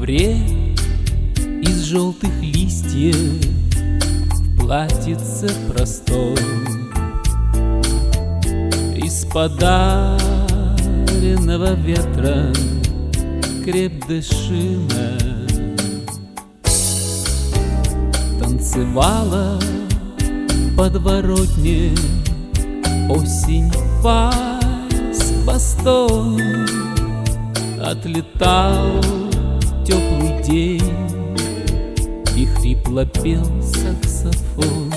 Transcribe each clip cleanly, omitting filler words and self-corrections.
ковре из желтых листьев в платьице простом, из подаренного ветром крепдышина танцевала в подворотне осень вальс-бастон. Отлетал теплый день, и хрипло пел саксофон.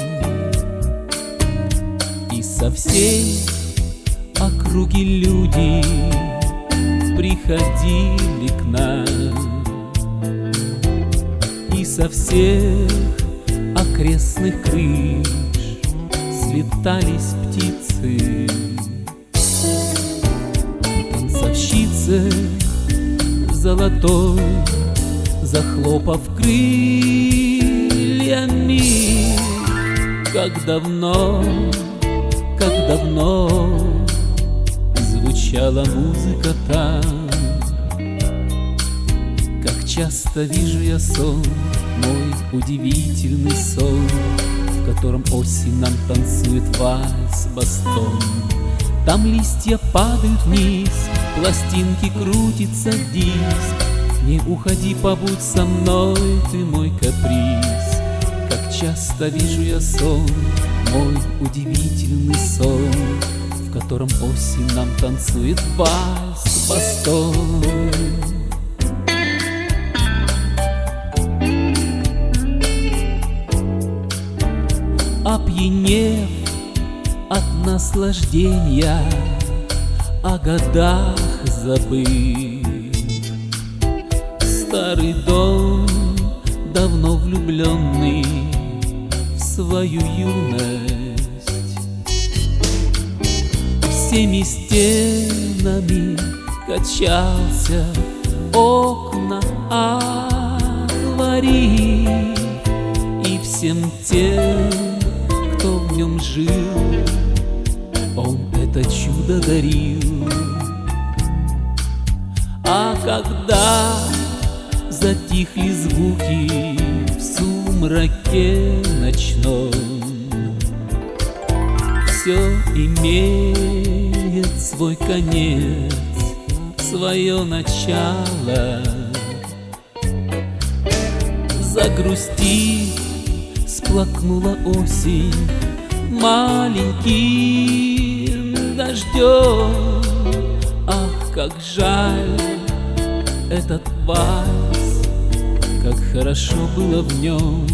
И со всей округи люди приходили к нам, и со всех окрестных крыш слетались птицы. Танцовщицы золотой, захлопав крыльями, как давно звучала музыка там. Как часто вижу я сон, мой удивительный сон, в котором осень нам танцует вальс-бастон. Там листья падают вниз, пластинки крутится диск. Не уходи, побудь со мной, ты мой каприз. Как часто вижу я сон, мой удивительный сон, в котором осень нам танцует вальс-бастон. Опьянев от наслаждения, о годах забыв, старый дом, давно влюбленный в свою юность, всеми стенами качался, окна отворив, и всем тем, кто в нем жил, он это чудо дарил. А когда затихли звуки в сумраке ночном, все имеет свой конец, свое начало. Загрустив, сплакнула осень маленьким дождем. Ах, как жаль этот вальс, как хорошо было в нем.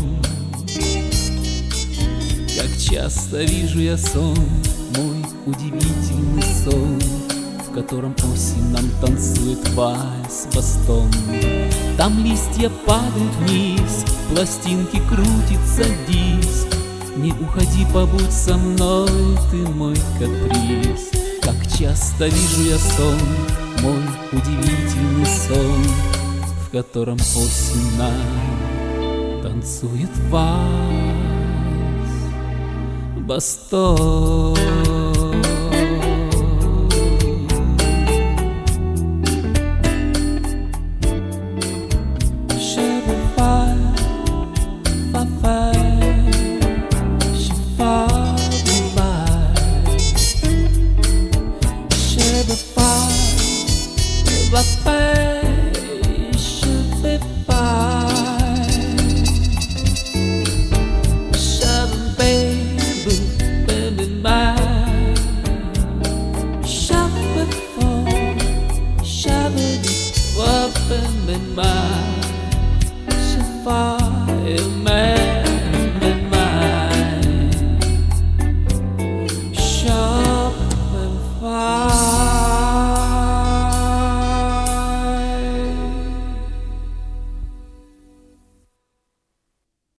Как часто вижу я сон, мой удивительный сон, в котором осень нам танцует вальс-бастон. Там листья падают вниз, пластинки крутится диск. Не уходи, побудь со мной, ты мой каприз. Как часто вижу я сон, мой удивительный сон, в котором осень нам танцует вальс-бастон.